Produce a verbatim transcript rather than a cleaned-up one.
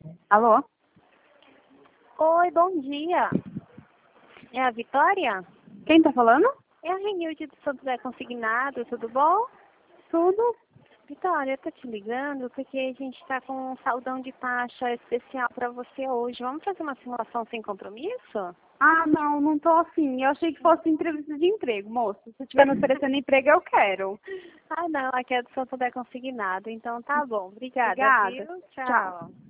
Alô? Oi, bom dia. É a Vitória? Quem tá falando? É a Renilde do Santo Zé Consignado, tudo bom? Tudo. Vitória, eu tô te ligando porque a gente tá com um saldão de taxa especial pra você hoje. Vamos fazer uma simulação sem compromisso? Ah, não, não tô afim. Eu achei que fosse entrevista de emprego, moço. Se você estiver me oferecendo emprego, eu quero. Ah, não, aqui é do Santo Zé Consignado, então tá bom. Obrigada, Obrigada. viu? Tchau. Tchau.